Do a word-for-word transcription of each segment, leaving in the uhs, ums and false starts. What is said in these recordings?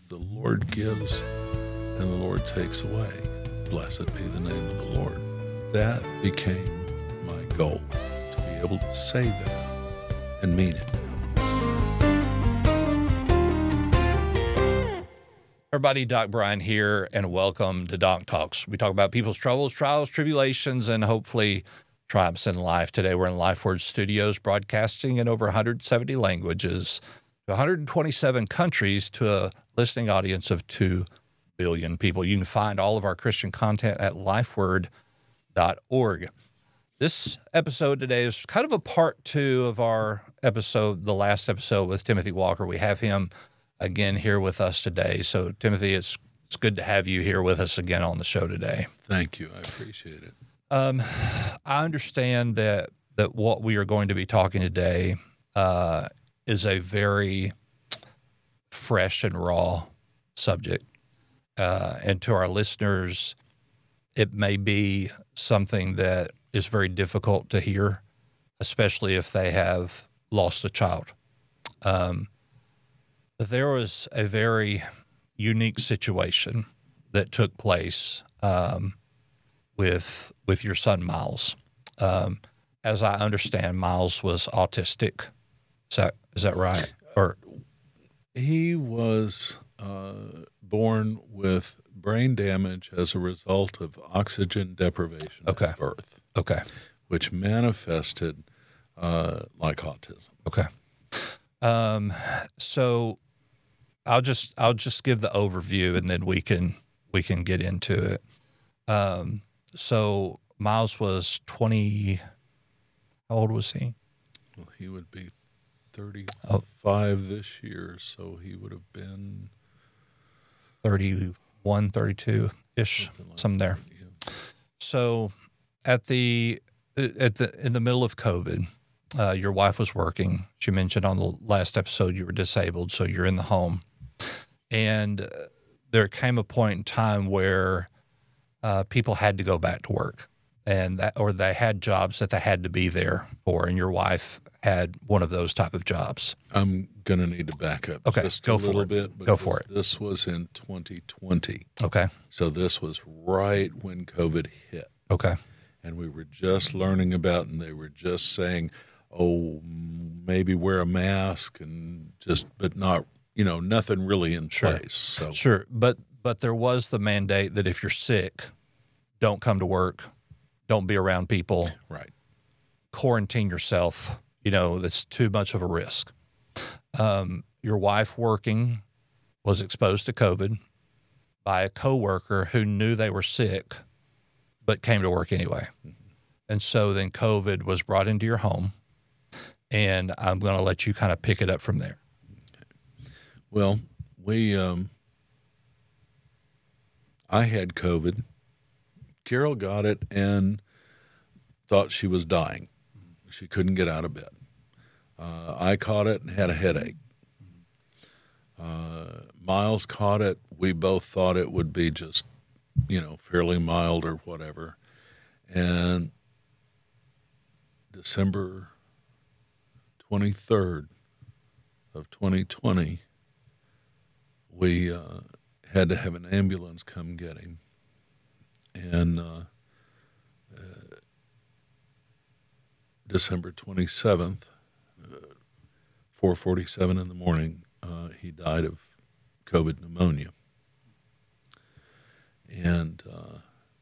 the Lord gives and the Lord takes away. Blessed be the name of the Lord. That became my goal, to be able to say that and mean it. Everybody, Doc Brian here, and welcome to Doc Talks. We talk about people's troubles, trials, tribulations, and hopefully triumphs in life. Today we're in LifeWord Studios, broadcasting in over one hundred seventy languages to one hundred twenty-seven countries to a listening audience of two billion people. You can find all of our Christian content at lifeword dot org. This episode today is kind of a part two of our episode, the last episode with Timothy Walker. We have him again here with us today. So, Timothy, it's it's good to have you here with us again on the show today. Thank you. I appreciate it. Um, I understand that that what we are going to be talking today uh, is a very fresh and raw subject. Uh, and to our listeners, it may be something that is very difficult to hear, especially if they have lost a child. Um There was a very unique situation that took place um, with with your son, Miles. Um, as I understand, Miles was autistic. Is that, is that right? Or He was uh, born with brain damage as a result of oxygen deprivation Okay. at birth, okay, which manifested uh, like autism. okay. Um, so I'll just I'll just give the overview, and then we can we can get into it. Um, so Miles was twenty. How old was he? Well, he would be thirty-five this year, so he would have been thirty-one, thirty-two-ish, something like something there. that, yeah. So at the at the in the middle of COVID, uh, your wife was working. She mentioned on the last episode you were disabled, so you're in the home. And uh, there came a point in time where uh, people had to go back to work, and that, or they had jobs that they had to be there for, and your wife had one of those type of jobs. I'm going to need to back up Okay, just go a for little it. bit. Go because for it. This was in twenty twenty. Okay, So this was right when COVID hit. okay, And we were just learning about, and they were just saying, oh, maybe wear a mask, and just, but not, you know, nothing really in Sure. place. So sure. But but there was the mandate that if you're sick, don't come to work, don't be around people, right. quarantine yourself. You know, that's too much of a risk. Um, your wife working was exposed to COVID by a coworker who knew they were sick, but came to work anyway. Mm-hmm. And so then COVID was brought into your home, and I'm going to let you kind of pick it up from there. Well, we, um, I had COVID. Carol got it and thought she was dying. She couldn't get out of bed. Uh, I caught it and had a headache. Uh, Miles caught it. We both thought it would be just, you know, fairly mild or whatever. And December twenty-third of twenty twenty, we uh, had to have an ambulance come get him. And uh, uh, December twenty-seventh, uh, four forty-seven in the morning, uh, he died of COVID pneumonia. And, uh,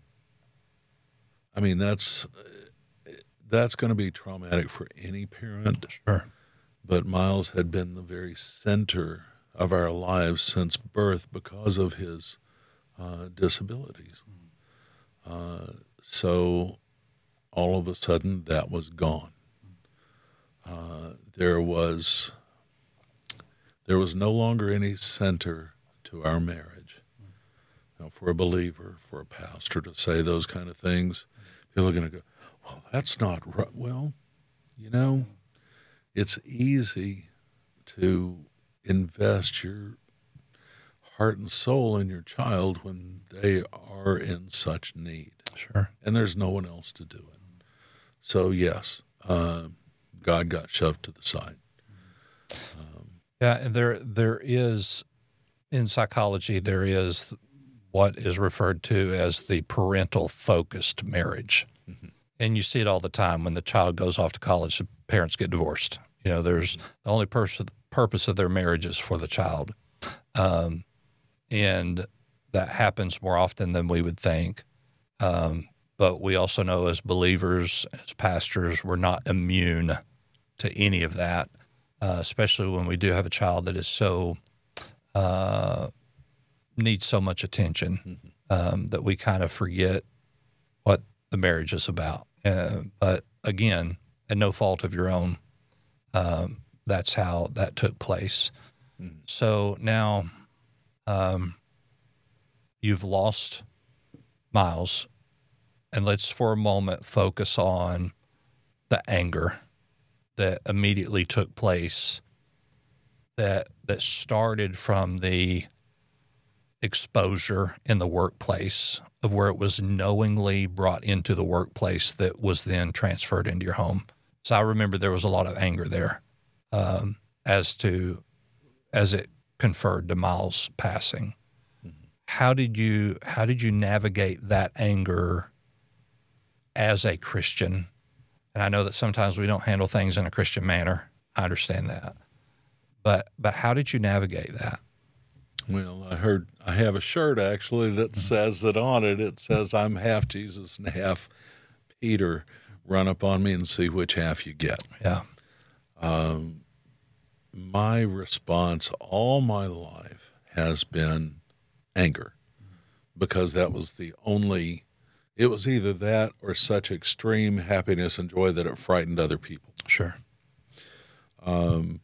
I mean, that's, that's going to be traumatic for any parent. Sure. But Miles had been the very center of our lives since birth because of his uh, disabilities. Uh, so all of a sudden that was gone. Uh, there was there was no longer any center to our marriage. You know, for a believer, for a pastor to say those kind of things, people are going to go, well, that's not right. Well, you know, it's easy to invest your heart and soul in your child when they are in such need. Sure. And there's no one else to do it. So, yes, uh, God got shoved to the side. Um, Yeah, and there there is in psychology, there is what is referred to as the parental focused marriage. Mm-hmm. And you see it all the time when the child goes off to college, the parents get divorced. You know, there's mm-hmm. the only pers- purpose of their marriage is for the child. Um, and that happens more often than we would think. Um, but we also know as believers, as pastors, we're not immune to any of that, uh, especially when we do have a child that is so, uh, needs so much attention, mm-hmm. um, that we kind of forget what the marriage is about. Uh, but again, at no fault of your own, um, that's how that took place. Mm-hmm. So now, um, you've lost Miles, and let's for a moment focus on the anger that immediately took place, that that started from the exposure in the workplace of where it was knowingly brought into the workplace that was then transferred into your home. So I remember there was a lot of anger there, um, as to as it conferred to Miles' passing. How did you how did you navigate that anger as a Christian? And I know that sometimes we don't handle things in a Christian manner. I understand that. But but how did you navigate that? Well, I heard I have a shirt actually that says that on it. It says, "I'm half Jesus and half Peter. Run up on me and see which half you get." Yeah. Um, my response all my life has been anger, because that was the only, it was either that or such extreme happiness and joy that it frightened other people. Sure. Um,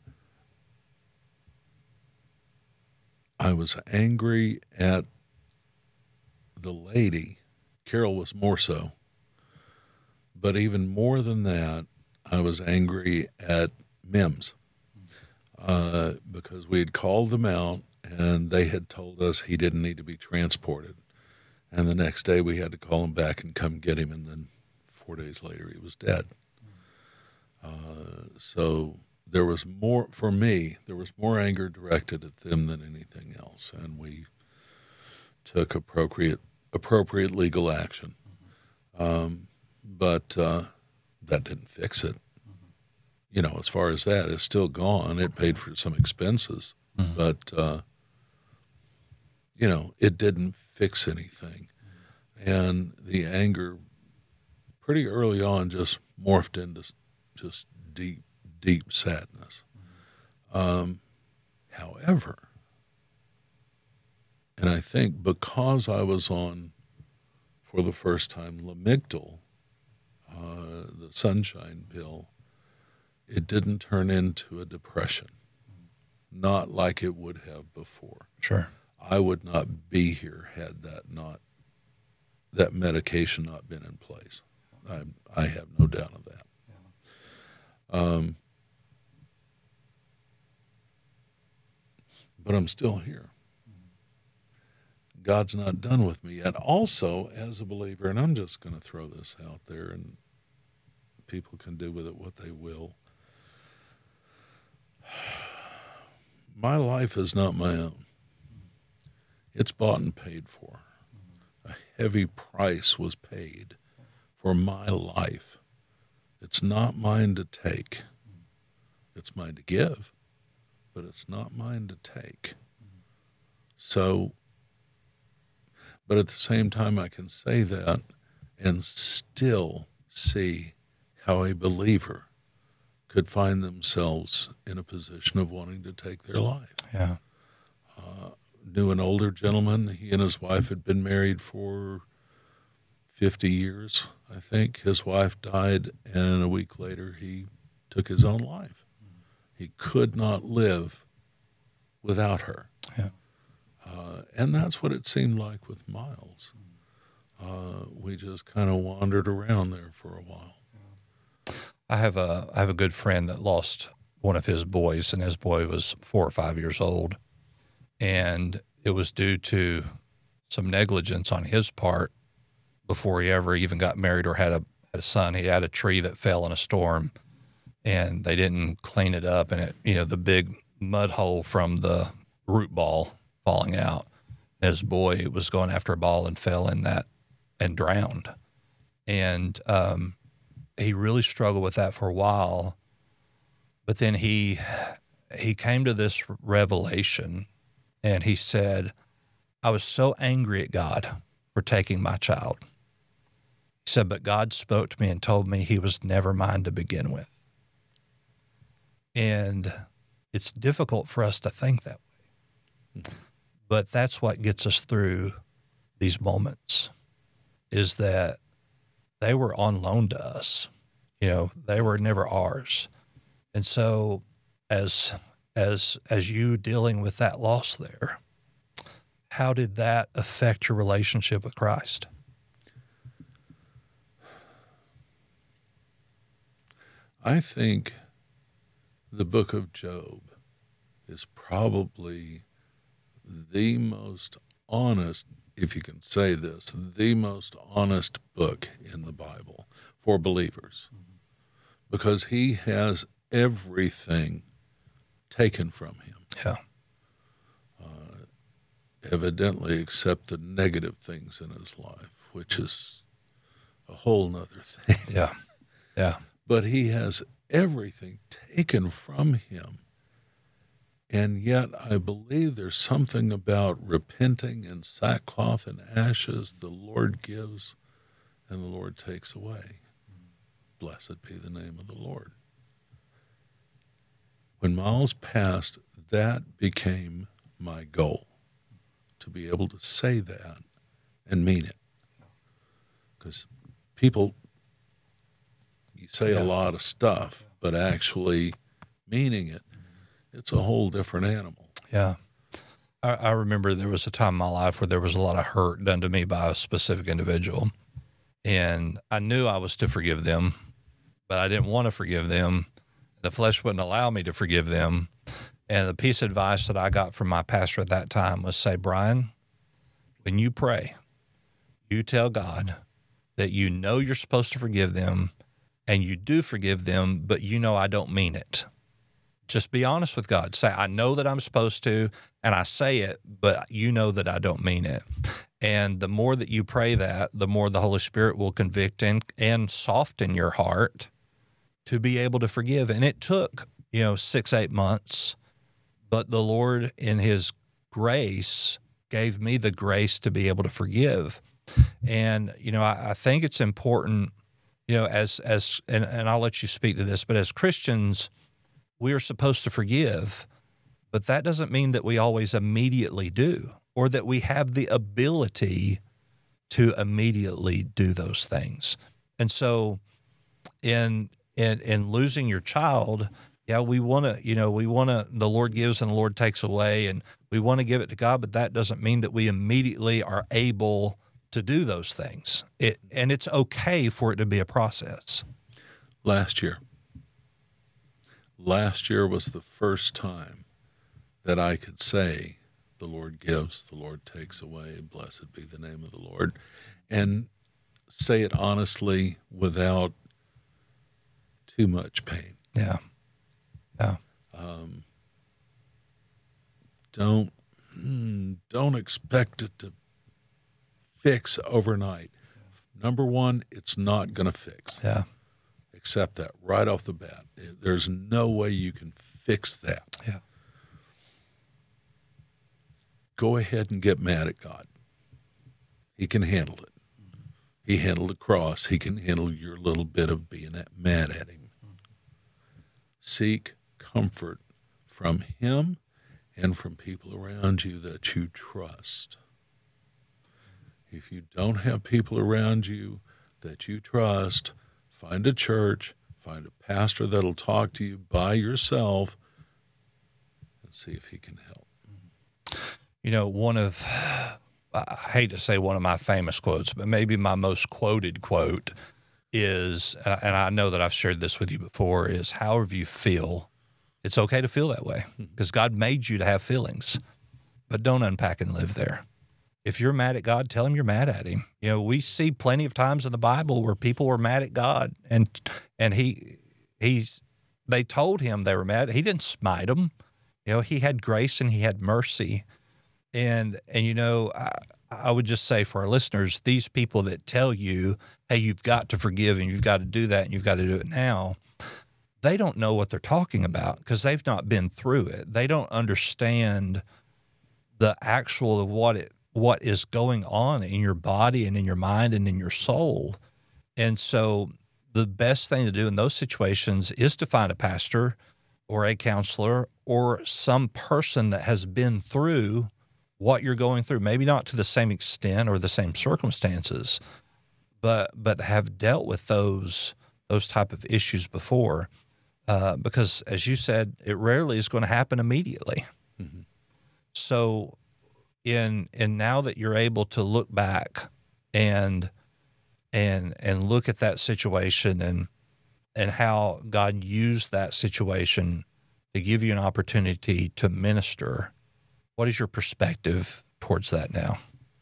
I was angry at the lady. Carol was more so. But even more than that, I was angry at Mims, uh, because we had called them out and they had told us he didn't need to be transported. And the next day we had to call him back and come get him, and then four days later he was dead. Uh, so there was more, for me, there was more anger directed at them than anything else, and we took appropriate appropriate legal action. Um, but uh, that didn't fix it. You know, as far as that, it's still gone. It paid for some expenses, mm-hmm. but uh, you know, it didn't fix anything. And the anger pretty early on just morphed into just deep, deep sadness. Um, however, and I think because I was on, for the first time, Lamictal, uh, the sunshine pill, it didn't turn into a depression, not like it would have before. Sure. I would not be here had that not, that medication not been in place. I, I have no doubt of that. Yeah. Um, but I'm still here. God's not done with me yet. Also, as a believer, and I'm just going to throw this out there, and people can do with it what they will. My life is not my own. It's bought and paid for. A heavy price was paid for my life. It's not mine to take. It's mine to give, but it's not mine to take. So, but at the same time, I can say that and still see how a believer could find themselves in a position of wanting to take their life. Yeah. Uh, knew an older gentleman. He and his wife had been married for fifty years, I think. His wife died, and a week later he took his own life. He could not live without her. Yeah. Uh, and that's what it seemed like with Miles. Uh, we just kind of wandered around there for a while. I have a I have a good friend that lost one of his boys, and his boy was four or five years old, and it was due to some negligence on his part before he ever even got married or had a, had a son. He had a tree that fell in a storm, and they didn't clean it up, and it, you know, the big mud hole from the root ball falling out. As a boy, it was going after a ball and fell in that and drowned. And um, he really struggled with that for a while. But then he he came to this revelation, and he said, I was so angry at God for taking my child. He said, but God spoke to me and told me he was never mine to begin with. And it's difficult for us to think that way. Mm-hmm. But that's what gets us through these moments, is that they were on loan to us. You know, they were never ours. And so as as as you dealing with that loss there, how did that affect your relationship with Christ? I think the book of Job is probably the most honest, if you can say this, the most honest book in the Bible for believers, because he has everything taken from him. Yeah. Uh, evidently, except the negative things in his life, which is a whole nother thing. Yeah. Yeah. But he has everything taken from him. And yet I believe there's something about repenting in sackcloth and ashes the Lord gives and the Lord takes away. Blessed be the name of the Lord. When Miles passed, that became my goal, to be able to say that and mean it. Because people, you say yeah. a lot of stuff, but actually meaning it, it's a whole different animal. Yeah. I, I remember there was a time in my life where there was a lot of hurt done to me by a specific individual. And I knew I was to forgive them, but I didn't want to forgive them. The flesh wouldn't allow me to forgive them. And the piece of advice that I got from my pastor at that time was, say, Brian, when you pray, you tell God that you know you're supposed to forgive them, and you do forgive them, but you know I don't mean it. Just be honest with God. Say, I know that I'm supposed to, and I say it, but you know that I don't mean it. And the more that you pray that, the more the Holy Spirit will convict and, and soften your heart to be able to forgive. And it took, you know, six, eight months, but the Lord in his grace gave me the grace to be able to forgive. And, you know, I, I think it's important, you know, as, as and, and I'll let you speak to this, but as Christians, we are supposed to forgive, but that doesn't mean that we always immediately do, or that we have the ability to immediately do those things. And so in in, in losing your child, yeah, we want to, you know, we want to, the Lord gives and the Lord takes away, and we want to give it to God, but that doesn't mean that we immediately are able to do those things. It, and it's okay for it to be a process. Last year, Last year was the first time that I could say, the Lord gives, the Lord takes away, blessed be the name of the Lord, and say it honestly without too much pain. Yeah. Yeah. Um, don't, don't expect it to fix overnight. Number one, it's not going to fix. Yeah. Accept that right off the bat. There's no way you can fix that. Yeah. Go ahead and get mad at God. He can handle it. He handled the cross. He can handle your little bit of being mad at him. Seek comfort from him and from people around you that you trust. If you don't have people around you that you trust, find a church, find a pastor that'll talk to you by yourself, and see if he can help. You know, one of, I hate to say one of my famous quotes, but maybe my most quoted quote is, uh, and I know that I've shared this with you before, is however you feel, it's okay to feel that way, because God made you to have feelings, but don't unpack and live there. If you're mad at God, tell him you're mad at him. You know, we see plenty of times in the Bible where people were mad at God, and and he he they told him they were mad. He didn't smite them. You know, he had grace and he had mercy. And, and you know, I, I would just say for our listeners, these people that tell you, hey, you've got to forgive and you've got to do that and you've got to do it now, they don't know what they're talking about because they've not been through it. They don't understand the actual of what it, what is going on in your body and in your mind and in your soul. And so the best thing to do in those situations is to find a pastor or a counselor or some person that has been through what you're going through, maybe not to the same extent or the same circumstances, but but have dealt with those those type of issues before. Uh, because, as you said, it rarely is going to happen immediately. Mm-hmm. So, in in now that you're able to look back and and and look at that situation and and how God used that situation to give you an opportunity to minister, what is your perspective towards that now?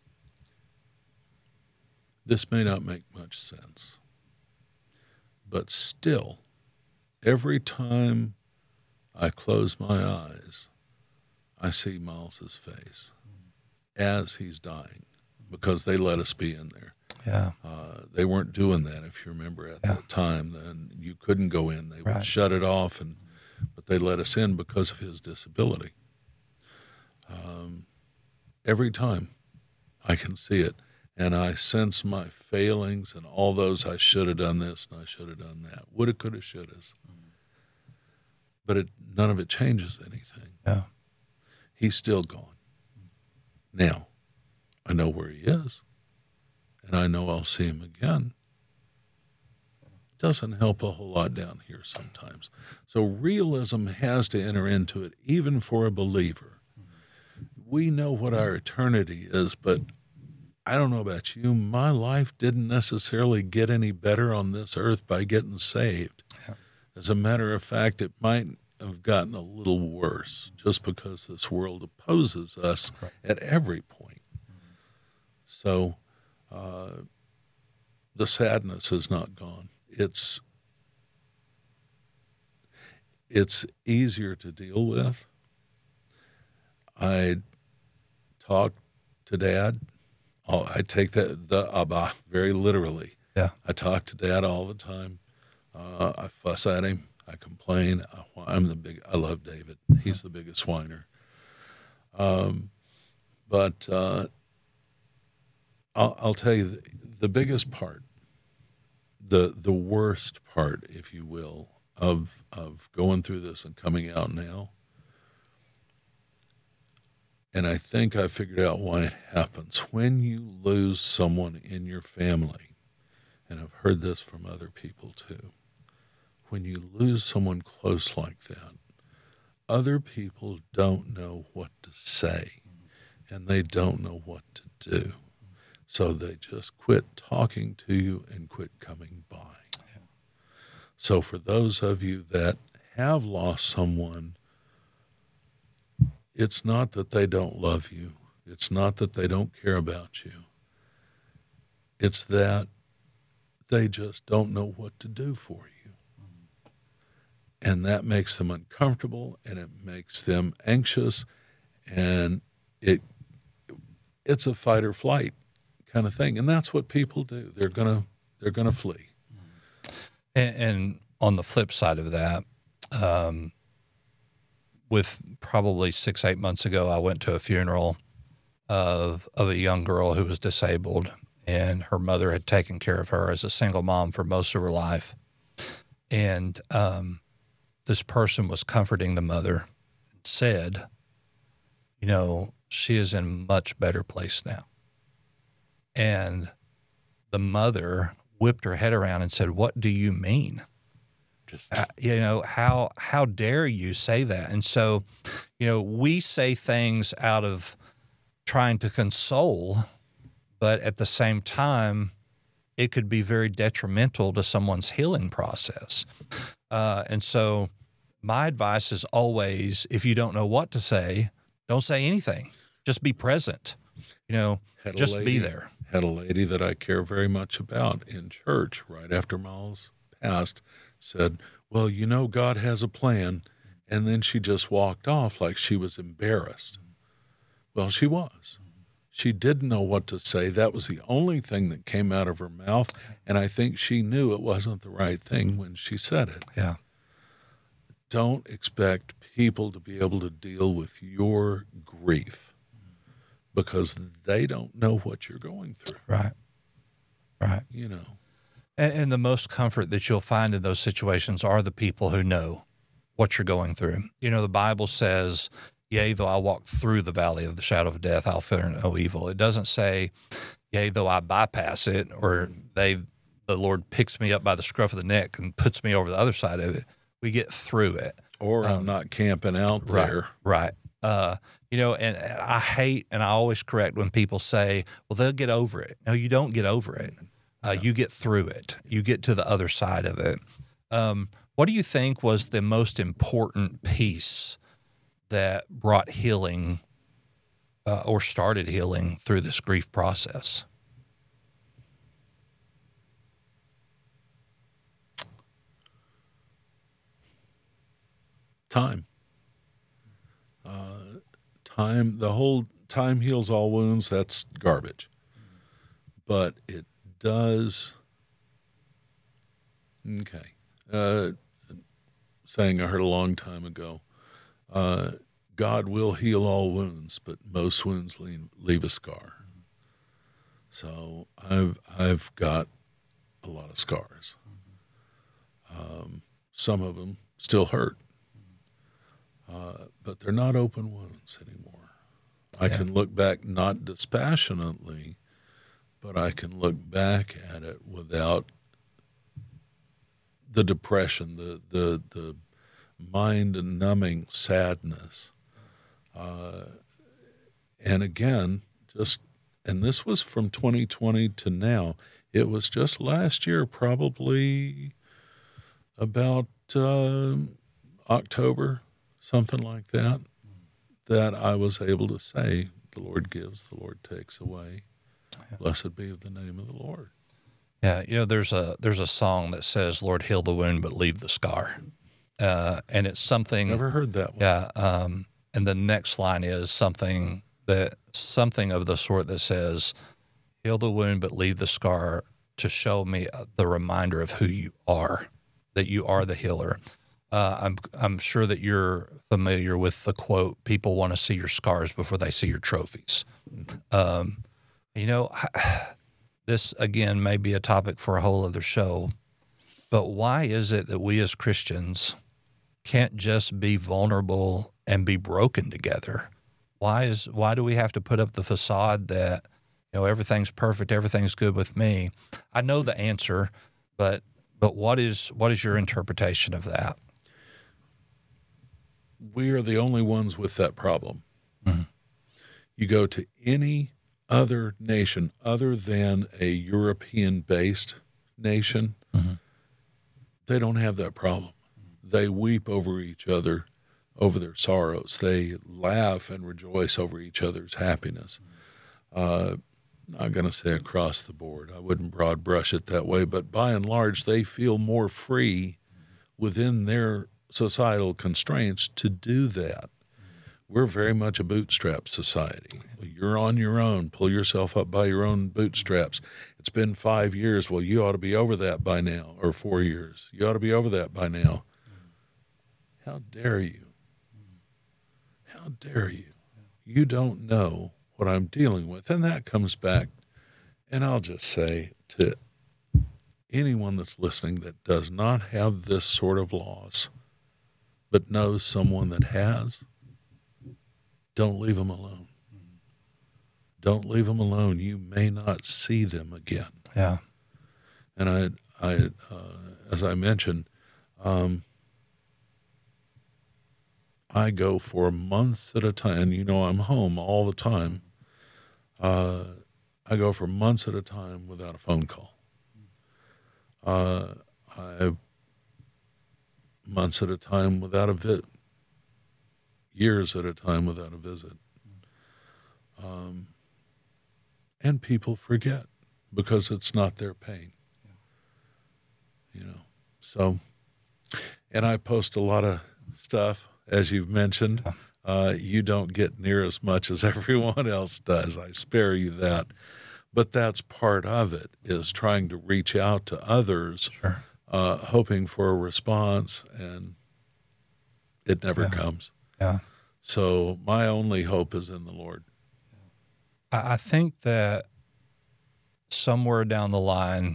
This may not make much sense, but still, every time I close my eyes, I see Miles's face as he's dying because they let us be in there. Yeah. Uh, they weren't doing that, if you remember, at yeah. the time. Then you couldn't go in. They right. would shut it off, and but they let us in because of his disability. Um, every time I can see it, and I sense my failings and all those I should have done this and I should have done that. Woulda, coulda, shoulda. But it, none of it changes anything. Yeah. He's still gone. Now, I know where he is, and I know I'll see him again. It doesn't help a whole lot down here sometimes. So realism has to enter into it, even for a believer. We know what our eternity is, but I don't know about you. My life didn't necessarily get any better on this earth by getting saved. Yeah. As a matter of fact, it might have gotten a little worse just because this world opposes us right. at every point. Mm-hmm. So uh, the sadness is not gone. It's it's easier to deal with. I talk to Dad. Oh, I take that the Abba very literally. Yeah. I talk to Dad all the time. Uh, I fuss at him. I complain. I, I'm the big. I love David. He's the biggest whiner. Um, but uh, I'll, I'll tell you the, the biggest part, the the worst part, if you will, of of going through this and coming out now. And I think I figured out why it happens. When you lose someone in your family, and I've heard this from other people too, when you lose someone close like that, other people don't know what to say, and they don't know what to do. So they just quit talking to you and quit coming by. Yeah. So for those of you that have lost someone, it's not that they don't love you. It's not that they don't care about you. It's that they just don't know what to do for you. And that makes them uncomfortable, and it makes them anxious, and it it's a fight or flight kind of thing. And that's what people do. They're gonna they're gonna flee. And, and on the flip side of that, um, with probably six, eight months ago, I went to a funeral of of a young girl who was disabled, and her mother had taken care of her as a single mom for most of her life. And um, this person was comforting the mother and said, you know, she is in a much better place now. And the mother whipped her head around and said, what do you mean? Just, uh, you know, how how dare you say that? And so, you know, we say things out of trying to console, but at the same time, it could be very detrimental to someone's healing process. Uh, and so my advice is always, if you don't know what to say, don't say anything. Just be present. You know, just lady, be there. Had a lady that I care very much about in church right after Miles passed said, well, you know, God has a plan. And then she just walked off like she was embarrassed. Well, she was. She didn't know what to say. That was the only thing that came out of her mouth, and I think she knew it wasn't the right thing when she said it. Yeah. Don't expect people to be able to deal with your grief because they don't know what you're going through. Right. Right. You know. And, and the most comfort that you'll find in those situations are the people who know what you're going through. You know, the Bible says, yea, though I walk through the valley of the shadow of death, I'll fear no evil. It doesn't say, yea, though I bypass it, or they, the Lord picks me up by the scruff of the neck and puts me over the other side of it. We get through it. Or I'm Um, not camping out Right, there. right. Uh, you know, and, and I hate, and I always correct when people say, well, they'll get over it. No, you don't get over it. Uh, you get through it. You get to the other side of it. Um, what do you think was the most important piece that brought healing uh, or started healing through this grief process? Time. Uh, time, the whole time heals all wounds, that's garbage. But it does, okay, uh, saying I heard a long time ago, uh, God will heal all wounds, but most wounds leave, leave a scar. So I've, I've got a lot of scars. Um, some of them still hurt. Uh, but they're not open wounds anymore. I Yeah. can look back not dispassionately, but I can look back at it without the depression, the the the mind-numbing sadness. Uh, and again, just and this was from twenty twenty to now. It was just last year, probably about uh, October. Something like that, that I was able to say, the Lord gives, the Lord takes away. Yeah. Blessed be the name of the Lord. Yeah, you know, there's a there's a song that says, "Lord, heal the wound, but leave the scar," uh, and it's something. Never heard that one. Yeah, um, and the next line is something that something of the sort that says, "Heal the wound, but leave the scar to show me the reminder of who you are, that you are the healer." Uh, I'm I'm sure that you're familiar with the quote, "People want to see your scars before they see your trophies." Um, you know, this again may be a topic for a whole other show, but why is it that we as Christians can't just be vulnerable and be broken together? Why is why do we have to put up the facade that, you know, everything's perfect, everything's good with me? I know the answer, but but what is what is your interpretation of that? We are the only ones with that problem. Mm-hmm. You go to any other nation other than a European-based nation, Mm-hmm. they don't have that problem. They weep over each other, over their sorrows. They laugh and rejoice over each other's happiness. Uh, not going to say across the board. I wouldn't broad brush it that way, but by and large, they feel more free within their societal constraints to do that. We're very much a bootstrap society. You're on your own. Pull yourself up by your own bootstraps. It's been five years. Well, you ought to be over that by now, or four years. You ought to be over that by now. How dare you? How dare you? You don't know what I'm dealing with. And that comes back, and I'll just say to anyone that's listening that does not have this sort of loss, but knows someone that has, don't leave them alone. Don't leave them alone. You may not see them again. Yeah. And I, I, uh, as I mentioned, um, I go for months at a time. And you know, I'm home all the time. Uh, I go for months at a time without a phone call. Uh, I months at a time without a visit. Years at a time without a visit. Um, and people forget because it's not their pain. You know, so, and I post a lot of stuff, as you've mentioned, uh, you don't get near as much as everyone else does. I spare you that. But that's part of it, is trying to reach out to others, Sure. uh, hoping for a response, and it never Yeah. comes. Yeah. So my only hope is in the Lord. I, I think that somewhere down the line,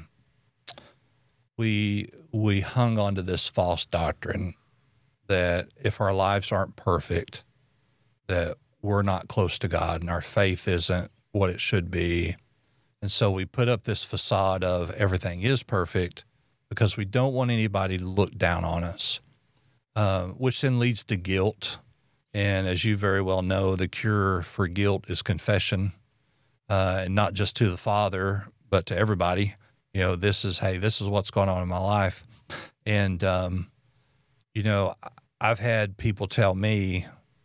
we we hung on to this false doctrine that if our lives aren't perfect, that we're not close to God and our faith isn't what it should be. And so we put up this facade of everything is perfect because we don't want anybody to look down on us, um, which then leads to guilt. And as you very well know, the cure for guilt is confession, uh, and not just to the Father, but to everybody. You know, this is, hey, this is what's going on in my life. And, um, you know, I've had people tell me,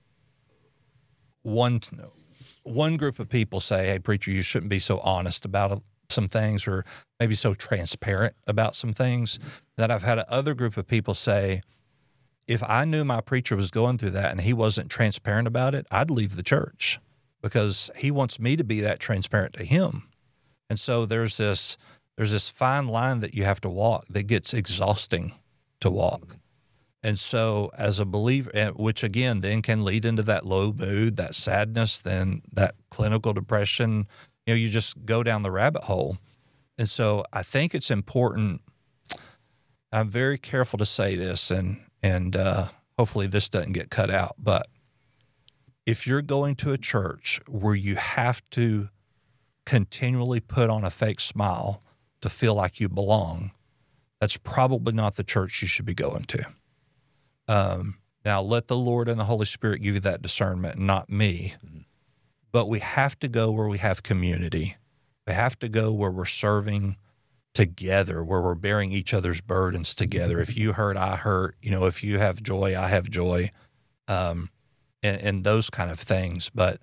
one one group of people say, hey, preacher, you shouldn't be so honest about some things, or maybe so transparent about some things. That I've had another group of people say, if I knew my preacher was going through that and he wasn't transparent about it, I'd leave the church, because he wants me to be that transparent to him. And so there's this there's this fine line that you have to walk that gets exhausting to walk. And so as a believer, which again then can lead into that low mood, that sadness, then that clinical depression, you know, you just go down the rabbit hole. And so I think it's important. I'm very careful to say this, and, and uh, hopefully this doesn't get cut out, but if you're going to a church where you have to continually put on a fake smile to feel like you belong, that's probably not the church you should be going to. Um, now, let the Lord and the Holy Spirit give you that discernment, not me. Mm-hmm. But we have to go where we have community. We have to go where we're serving together, where we're bearing each other's burdens together. If you hurt, I hurt. You know, if you have joy, I have joy, um, and, and those kind of things. But,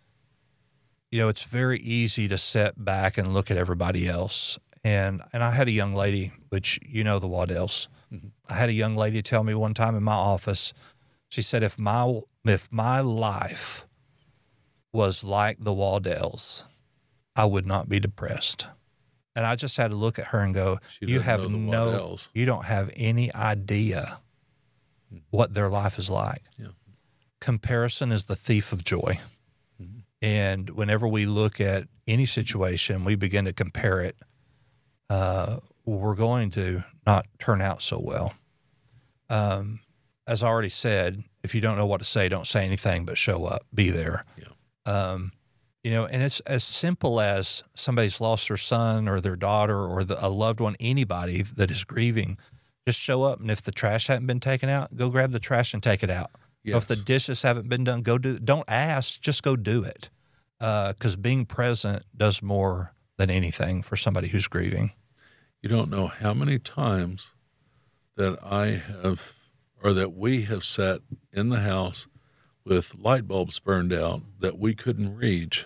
you know, it's very easy to sit back and look at everybody else. And and I had a young lady, which you know the Waddells. Mm-hmm. I had a young lady tell me one time in my office, she said, if my if my life was like the Waddells, I would not be depressed. And I just had to look at her and go, you have no, you don't have any idea mm-hmm. what their life is like. Yeah. Comparison is the thief of joy. Mm-hmm. And whenever we look at any situation, we begin to compare it, uh, we're going to not turn out so well. Um, as I already said, if you don't know what to say, don't say anything, but show up, be there. Yeah. Um, you know, and it's as simple as somebody's lost their son or their daughter or the, a loved one, anybody that is grieving, just show up. And if the trash hasn't been taken out, go grab the trash and take it out. Yes. If the dishes haven't been done, go do, don't ask, just go do it. Uh, 'cause being present does more than anything for somebody who's grieving. You don't know how many times that I have, or that we have sat in the house with light bulbs burned out that we couldn't reach,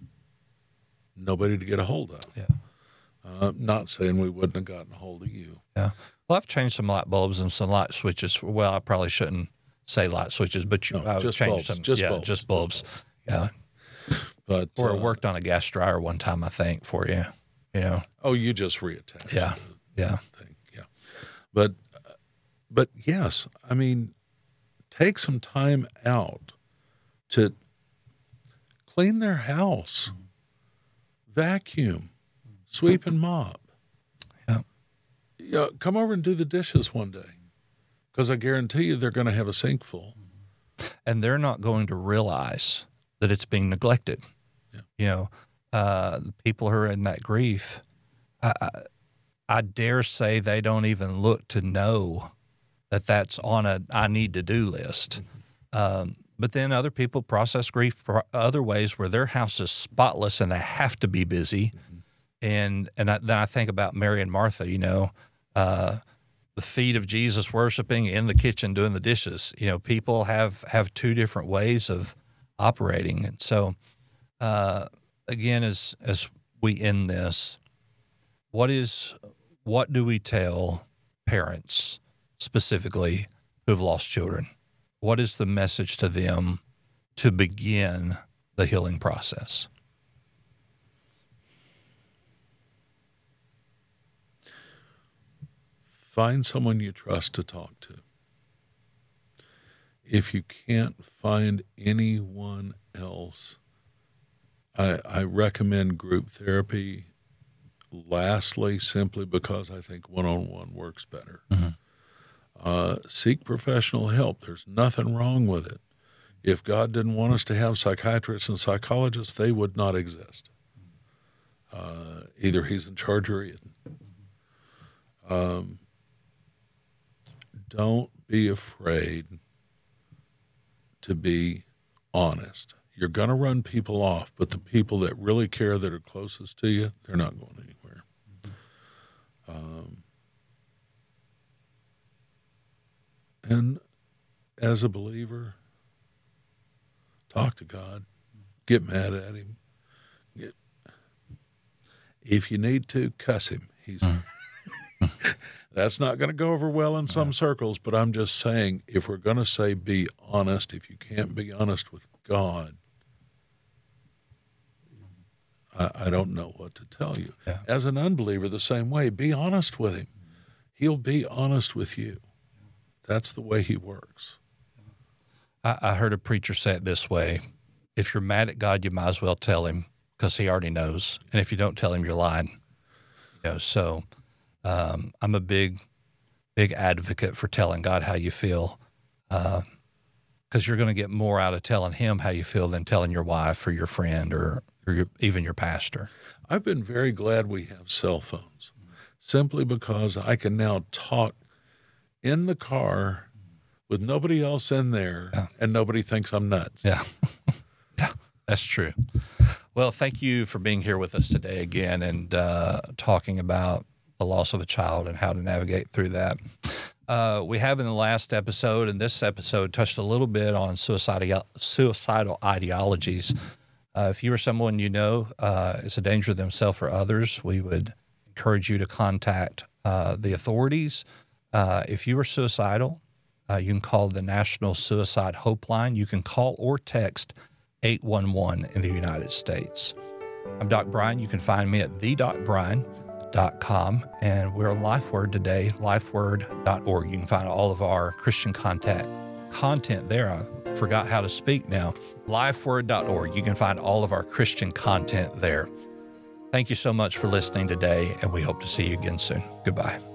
nobody to get a hold of. Yeah. Uh, not saying we wouldn't have gotten a hold of you. Yeah. Well, I've changed some light bulbs and some light switches. For, well, I probably shouldn't say light switches, but you, no, I've just changed bulbs, some. just yeah, bulbs. just bulbs. Yeah. But or uh, worked on a gas dryer one time, I think, for you. You know. Oh, you just reattach. Yeah. Yeah. Thing. Yeah. But, but yes, I mean, take some time out to clean their house, vacuum, sweep and mop. Yeah. Yeah. Come over and do the dishes one day, because I guarantee you they're going to have a sink full. And they're not going to realize that it's being neglected. Yeah. You know, uh, the people who are in that grief, I, I, I dare say they don't even look to know that that's on a I need to do list. Mm-hmm. Um, but then other people process grief for other ways where their house is spotless and they have to be busy. Mm-hmm. And and I, then I think about Mary and Martha, you know, uh, the feet of Jesus worshiping in the kitchen doing the dishes. You know, people have, have two different ways of operating. And so, uh, again, as as we end this, what is what do we tell parents specifically who have lost children? What is the message to them to begin the healing process? Find someone you trust to talk to. If you can't find anyone else, I, I recommend group therapy. Lastly, simply because I think one-on-one works better. Mm-hmm. Uh, seek professional help. There's nothing wrong with it. If God didn't want us to have psychiatrists and psychologists, they would not exist. Uh, either he's in charge or he isn't. Um, don't be afraid to be honest. You're going to run people off, but the people that really care, that are closest to you, they're not going anywhere. Um, and as a believer, talk to God. Get mad at him. Get, if you need to, cuss him. He's that's not going to go over well in some circles, but I'm just saying, if we're going to say be honest, if you can't be honest with God, I, I don't know what to tell you. Yeah. As an unbeliever, the same way, be honest with him. He'll be honest with you. That's the way he works. I, I heard a preacher say it this way: if you're mad at God, you might as well tell him, because he already knows. And if you don't tell him, you're lying. You know, so um, I'm a big, big advocate for telling God how you feel, because uh, you're going to get more out of telling him how you feel than telling your wife or your friend or, or your, even your pastor. I've been very glad we have cell phones, simply because I can now talk in the car with nobody else in there, yeah. and nobody thinks I'm nuts. Yeah, yeah, that's true. Well, thank you for being here with us today again and uh, talking about the loss of a child and how to navigate through that. Uh, we have in the last episode, and this episode touched a little bit on suicidal, suicidal ideologies. Uh, if you or someone you know uh, is a danger to themselves or others, we would encourage you to contact uh, the authorities. Uh, if you are suicidal, uh, you can call the National Suicide Hope Line. You can call or text eight one one in the United States. I'm Doc Brian. You can find me at the doc brian dot com, and we're on LifeWord today, lifeword dot org. You can find all of our Christian content, content there. I forgot how to speak now. lifeword dot org. You can find all of our Christian content there. Thank you so much for listening today, and we hope to see you again soon. Goodbye.